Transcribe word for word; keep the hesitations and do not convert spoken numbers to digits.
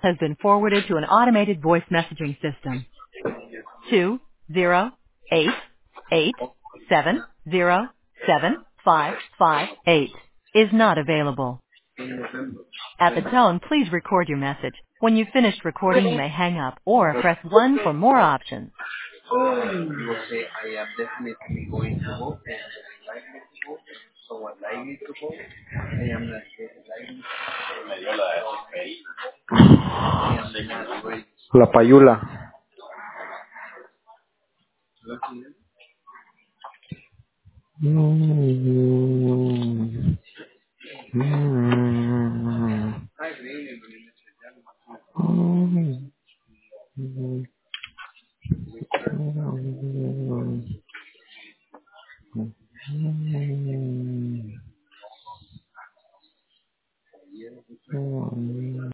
has been forwarded to an automated voice messaging system. Two zero eight eight seven zero seven five five eight is not available. At the tone, please record your message. When you've finished recording, you may hang up or press one for more options. You will say, I am definitely going to vote and I like to vote, so I like to vote. I am not likely I am not ready. La Payula. Mm. Mm. Mm.